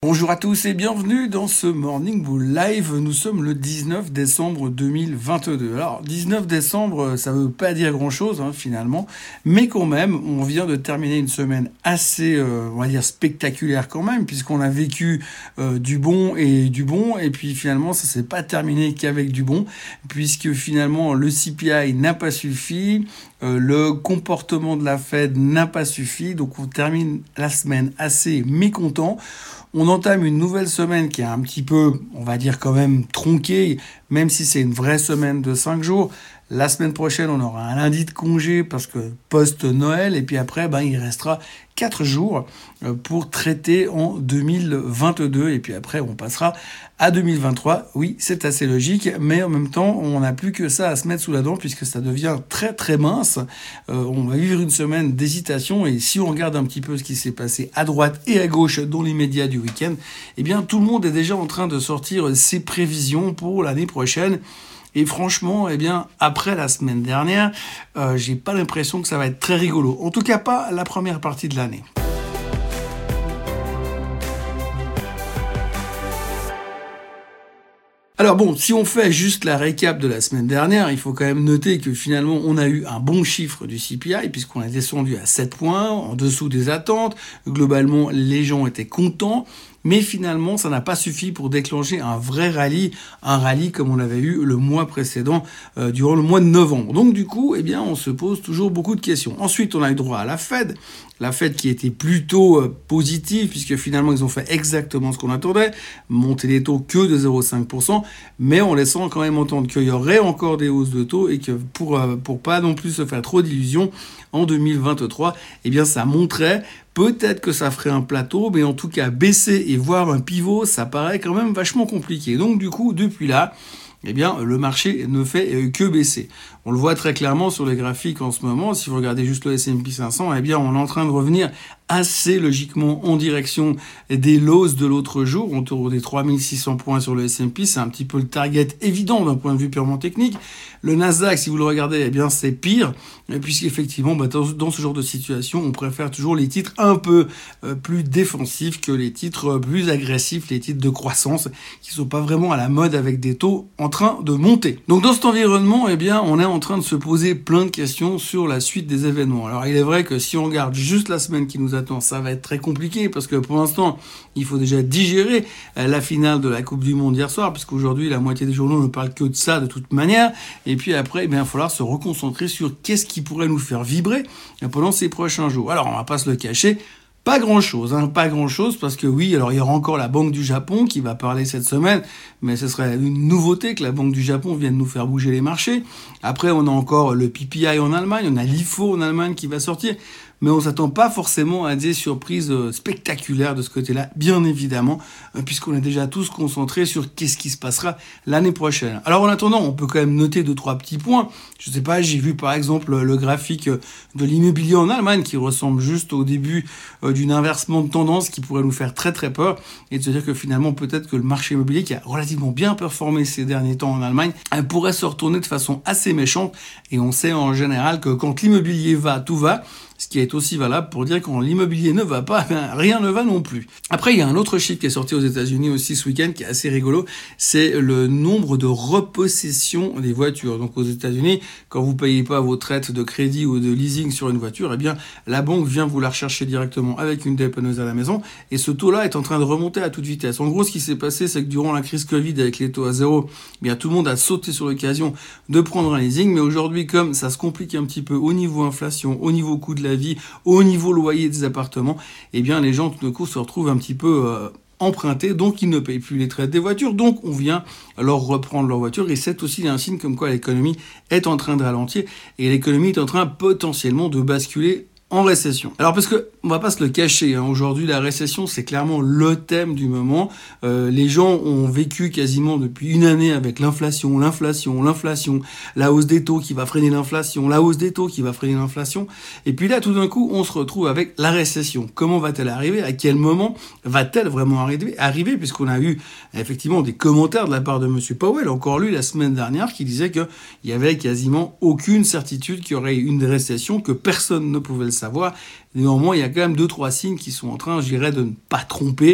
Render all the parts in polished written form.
Bonjour à tous et bienvenue dans ce Morning Bull Live. Nous sommes le 19 décembre 2022. Alors 19 décembre, ça veut pas dire grand-chose finalement, mais quand même, on vient de terminer une semaine assez, on va dire spectaculaire quand même, puisqu'on a vécu du bon, et puis finalement ça s'est pas terminé qu'avec du bon, puisque finalement le CPI n'a pas suffi, le comportement de la Fed n'a pas suffi, donc on termine la semaine assez mécontent. On entame une nouvelle semaine qui est un petit peu, on va dire quand même tronquée, même si c'est une vraie semaine de 5 jours. La semaine prochaine, on aura un lundi de congé parce que post-Noël. Et puis après, il restera 4 jours pour traiter en 2022. Et puis après, on passera à 2023. Oui, c'est assez logique. Mais en même temps, on n'a plus que ça à se mettre sous la dent puisque ça devient très très mince. On va vivre une semaine d'hésitation. Et si on regarde un petit peu ce qui s'est passé à droite et à gauche dans les médias du week-end, eh bien, tout le monde est déjà en train de sortir ses prévisions pour l'année prochaine. Et franchement, après la semaine dernière, j'ai pas l'impression que ça va être très rigolo. En tout cas, pas la première partie de l'année. Alors bon, si on fait juste la récap de la semaine dernière, il faut quand même noter que finalement, on a eu un bon chiffre du CPI, puisqu'on est descendu à 7 points, en dessous des attentes. Globalement, les gens étaient contents. Mais finalement, ça n'a pas suffi pour déclencher un vrai rallye, un rallye comme on l'avait eu le mois précédent, durant le mois de novembre. Donc du coup, on se pose toujours beaucoup de questions. Ensuite, on a eu droit à la Fed qui était plutôt positive, puisque finalement, ils ont fait exactement ce qu'on attendait, monter les taux que de 0,5%, mais en laissant quand même entendre qu'il y aurait encore des hausses de taux et que pour pas non plus se faire trop d'illusions, en 2023, ça montrait. Peut-être que ça ferait un plateau, mais en tout cas, baisser et voir un pivot, ça paraît quand même vachement compliqué. Donc du coup, depuis là, le marché ne fait que baisser. On le voit très clairement sur les graphiques en ce moment. Si vous regardez juste le S&P 500, on est en train de revenir assez logiquement en direction des lows de l'autre jour, autour des 3600 points sur le S&P. C'est un petit peu le target évident d'un point de vue purement technique. Le Nasdaq, si vous le regardez, c'est pire, puisqu'effectivement, dans ce genre de situation, on préfère toujours les titres un peu plus défensifs que les titres plus agressifs, les titres de croissance, qui sont pas vraiment à la mode avec des taux en train de monter. Donc dans cet environnement, on est en train de se poser plein de questions sur la suite des événements. Alors il est vrai que si on regarde juste la semaine qui nous attend, ça va être très compliqué parce que pour l'instant, il faut déjà digérer la finale de la Coupe du Monde hier soir, puisqu'aujourd'hui la moitié des journaux ne parlent que de ça de toute manière. Et puis après, il va falloir se reconcentrer sur qu'est-ce qui pourrait nous faire vibrer pendant ces prochains jours. Alors on va pas se le cacher. Pas grand-chose, parce que oui, alors il y aura encore la Banque du Japon qui va parler cette semaine, mais ce serait une nouveauté que la Banque du Japon vienne nous faire bouger les marchés. Après, on a encore le PPI en Allemagne, on a l'IFO en Allemagne qui va sortir, mais on s'attend pas forcément à des surprises spectaculaires de ce côté-là, bien évidemment, puisqu'on est déjà tous concentrés sur qu'est-ce qui se passera l'année prochaine. Alors en attendant, on peut quand même noter 2-3 petits points. Je sais pas, j'ai vu par exemple le graphique de l'immobilier en Allemagne qui ressemble juste au début d'une inversement de tendance qui pourrait nous faire très très peur et de se dire que finalement peut-être que le marché immobilier qui a relativement bien performé ces derniers temps en Allemagne pourrait se retourner de façon assez méchante, et on sait en général que quand l'immobilier va, tout va. Ce qui est aussi valable pour dire que quand l'immobilier ne va pas, rien ne va non plus. Après, il y a un autre chiffre qui est sorti aux États-Unis aussi ce week-end qui est assez rigolo, c'est le nombre de repossessions des voitures. Donc aux États-Unis, quand vous payez pas vos traites de crédit ou de leasing sur une voiture, la banque vient vous la rechercher directement avec une dépanneuse à la maison, et ce taux-là est en train de remonter à toute vitesse. En gros, ce qui s'est passé, c'est que durant la crise Covid avec les taux à zéro, tout le monde a sauté sur l'occasion de prendre un leasing, mais aujourd'hui, comme ça se complique un petit peu au niveau inflation, au niveau coût de la vie, au niveau loyer des appartements, les gens tout d'un coup se retrouvent un petit peu empruntés, donc ils ne payent plus les traites des voitures, donc on vient leur reprendre leur voiture, et c'est aussi un signe comme quoi l'économie est en train de ralentir, et l'économie est en train potentiellement de basculer en récession. Alors parce que on va pas se le cacher, aujourd'hui la récession c'est clairement le thème du moment. Les gens ont vécu quasiment depuis une année avec l'inflation, la hausse des taux qui va freiner l'inflation, et puis là tout d'un coup on se retrouve avec la récession. Comment va-t-elle arriver? À quel moment va-t-elle vraiment arriver, puisqu'on a eu effectivement des commentaires de la part de Monsieur Powell, encore lui la semaine dernière, qui disait qu'il y avait quasiment aucune certitude qu'il y aurait une récession, que personne ne pouvait le savoir. Néanmoins, il y a quand même 2-3 signes qui sont en train, je dirais, de ne pas tromper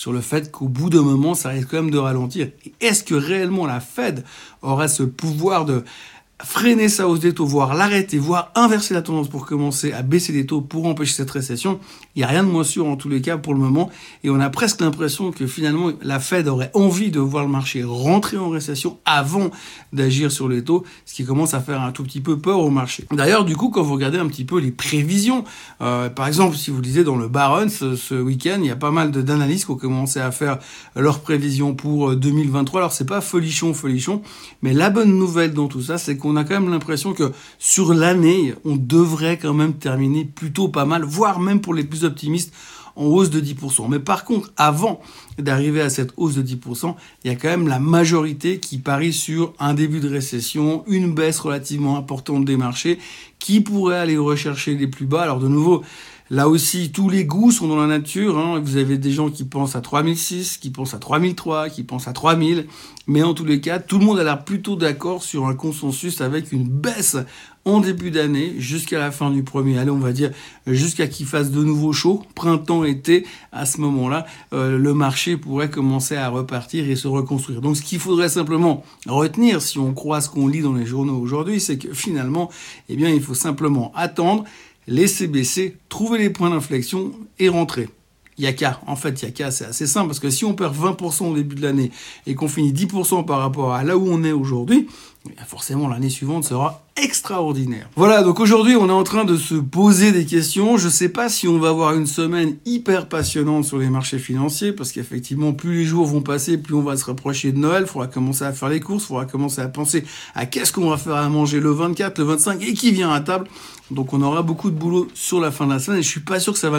sur le fait qu'au bout d'un moment, ça risque quand même de ralentir. Et est-ce que réellement la Fed aura ce pouvoir de freiner sa hausse des taux, voire l'arrêter, voire inverser la tendance pour commencer à baisser les taux pour empêcher cette récession? Il n'y a rien de moins sûr en tous les cas pour le moment. Et on a presque l'impression que finalement la Fed aurait envie de voir le marché rentrer en récession avant d'agir sur les taux, ce qui commence à faire un tout petit peu peur au marché. D'ailleurs, du coup, quand vous regardez un petit peu les prévisions, par exemple, si vous lisez dans le Barron's ce week-end, il y a pas mal d'analystes qui ont commencé à faire leurs prévisions pour 2023. Alors, c'est pas folichon, mais la bonne nouvelle dans tout ça, c'est qu'on a quand même l'impression que sur l'année, on devrait quand même terminer plutôt pas mal, voire même pour les plus optimistes, en hausse de 10%. Mais par contre, avant d'arriver à cette hausse de 10%, il y a quand même la majorité qui parie sur un début de récession, une baisse relativement importante des marchés, qui pourrait aller rechercher les plus bas. Alors de nouveau, là aussi, tous les goûts sont dans la nature. Vous avez des gens qui pensent à 3006, qui pensent à 3003, qui pensent à 3000. Mais en tous les cas, tout le monde a l'air plutôt d'accord sur un consensus avec une baisse en début d'année jusqu'à la fin du premier. Allez, on va dire jusqu'à qu'il fasse de nouveau chaud, printemps, été. À ce moment-là, le marché pourrait commencer à repartir et se reconstruire. Donc, ce qu'il faudrait simplement retenir, si on croit ce qu'on lit dans les journaux aujourd'hui, c'est que finalement, il faut simplement attendre, laisser baisser, trouver les points d'inflexion et rentrer. Yaka, c'est assez simple parce que si on perd 20% au début de l'année et qu'on finit 10% par rapport à là où on est aujourd'hui, forcément l'année suivante sera extraordinaire. Voilà, donc aujourd'hui on est en train de se poser des questions. Je sais pas si on va avoir une semaine hyper passionnante sur les marchés financiers parce qu'effectivement plus les jours vont passer, plus on va se rapprocher de Noël. Il faudra commencer à faire les courses, il faudra commencer à penser à qu'est-ce qu'on va faire à manger le 24, le 25 et qui vient à table. Donc on aura beaucoup de boulot sur la fin de la semaine et je suis pas sûr que ça va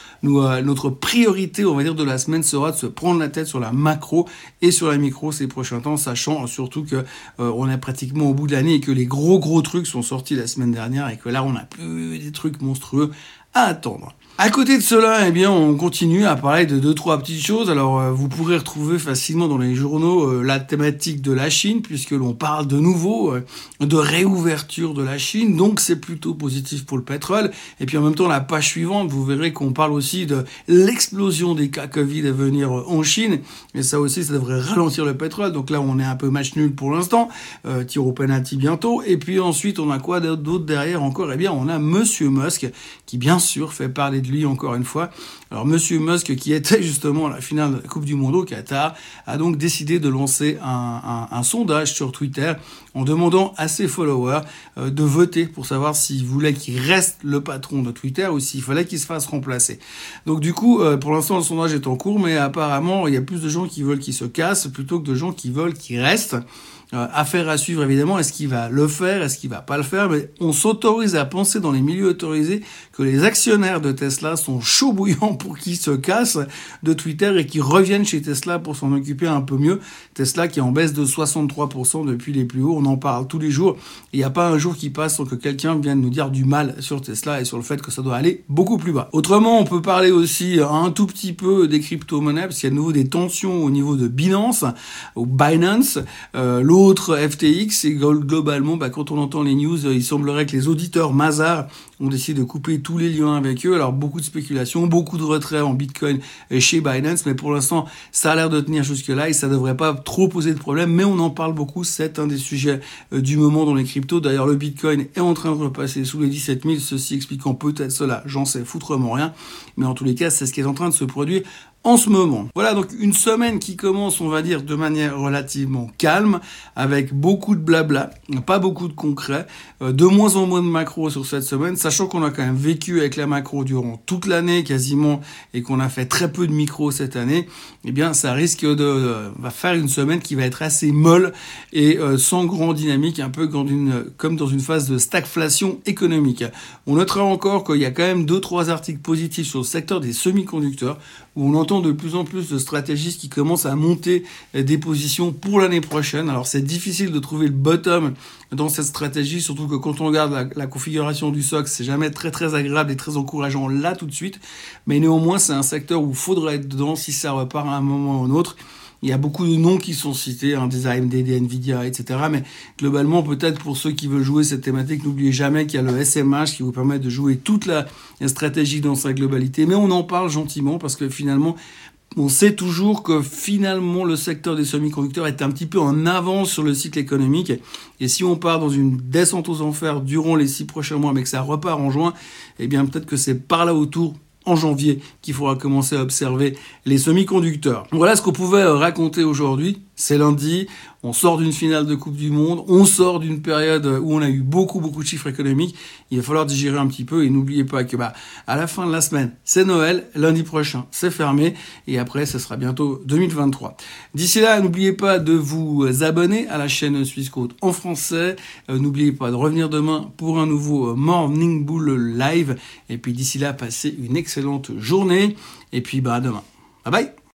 notre priorité, on va dire, de la semaine sera de se prendre la tête sur la macro et sur la micro ces prochains temps, sachant surtout que on est pratiquement au bout de l'année et que les gros trucs sont sortis la semaine dernière et que là on n'a plus des trucs monstrueux à attendre. À côté de cela, on continue à parler de 2-3 petites choses. Alors, vous pourrez retrouver facilement dans les journaux la thématique de la Chine, puisque l'on parle de nouveau de réouverture de la Chine. Donc, c'est plutôt positif pour le pétrole. Et puis, en même temps, la page suivante, vous verrez qu'on parle aussi de l'explosion des cas Covid à venir en Chine. Et ça aussi, ça devrait ralentir le pétrole. Donc là, on est un peu match nul pour l'instant. Tir au penalty bientôt. Et puis ensuite, on a quoi d'autre derrière encore? On a Monsieur Musk, qui bien sûr fait parler de lui encore une fois. Alors Monsieur Musk, qui était justement à la finale de la Coupe du Monde au Qatar, a donc décidé de lancer un sondage sur Twitter en demandant à ses followers de voter pour savoir s'ils voulaient qu'il reste le patron de Twitter ou s'il fallait qu'il se fasse remplacer. Donc du coup, pour l'instant, le sondage est en cours, mais apparemment, il y a plus de gens qui veulent qu'il se casse plutôt que de gens qui veulent qu'il reste. Affaire à suivre évidemment, est-ce qu'il va le faire, est-ce qu'il va pas le faire, mais on s'autorise à penser dans les milieux autorisés que les actionnaires de Tesla sont chauds bouillants pour qu'ils se cassent de Twitter et qu'ils reviennent chez Tesla pour s'en occuper un peu mieux. Tesla qui est en baisse de 63% depuis les plus hauts, on en parle tous les jours, il n'y a pas un jour qui passe sans que quelqu'un vienne nous dire du mal sur Tesla et sur le fait que ça doit aller beaucoup plus bas. Autrement, on peut parler aussi un tout petit peu des crypto-monnaies, parce qu'il y a de nouveau des tensions au niveau de Binance, ou Binance, l'autre FTX, et globalement, quand on entend les news, il semblerait que les auditeurs Mazars ont décidé de couper tous les liens avec eux. Alors, beaucoup de spéculations, beaucoup de retraits en Bitcoin chez Binance, mais pour l'instant, ça a l'air de tenir jusque-là et ça devrait pas trop poser de problème, mais on en parle beaucoup, c'est un des sujets du moment dans les cryptos. D'ailleurs, le Bitcoin est en train de repasser sous les 17 000, ceci expliquant peut-être cela, j'en sais foutrement rien, mais en tous les cas, c'est ce qui est en train de se produire en ce moment. Voilà, donc une semaine qui commence, on va dire, de manière relativement calme, avec beaucoup de blabla, pas beaucoup de concret, de moins en moins de macro sur cette semaine, sachant qu'on a quand même vécu avec la macro durant toute l'année quasiment, et qu'on a fait très peu de micro cette année, ça risque va faire une semaine qui va être assez molle et sans grand dynamique, un peu comme dans une phase de stagflation économique. On notera encore qu'il y a quand même 2-3 articles positifs sur le secteur des semi-conducteurs, où on entend de plus en plus de stratégistes qui commencent à monter des positions pour l'année prochaine. Alors c'est difficile de trouver le bottom dans cette stratégie, surtout que quand on regarde la configuration du SOX, c'est jamais très très agréable et très encourageant là tout de suite, mais néanmoins c'est un secteur où il faudrait être dedans si ça repart à un moment ou à un autre. Il y a beaucoup de noms qui sont cités, des AMD, des Nvidia, etc. Mais globalement, peut-être pour ceux qui veulent jouer cette thématique, n'oubliez jamais qu'il y a le SMH qui vous permet de jouer toute la stratégie dans sa globalité. Mais on en parle gentiment parce que finalement, On sait toujours que finalement le secteur des semi-conducteurs est un petit peu en avance sur le cycle économique. Et si on part dans une descente aux enfers durant les 6 prochains mois, mais que ça repart en juin, eh bien peut-être que c'est par là autour, en janvier, qu'il faudra commencer à observer les semi-conducteurs. Voilà ce qu'on pouvait raconter aujourd'hui. C'est lundi, on sort d'une finale de Coupe du Monde, on sort d'une période où on a eu beaucoup de chiffres économiques. Il va falloir digérer un petit peu et n'oubliez pas que à la fin de la semaine, c'est Noël, lundi prochain, c'est fermé et après, ce sera bientôt 2023. D'ici là, n'oubliez pas de vous abonner à la chaîne Suisse Côte en français. N'oubliez pas de revenir demain pour un nouveau Morning Bull Live. Et puis d'ici là, passez une excellente journée et puis à demain. Bye bye.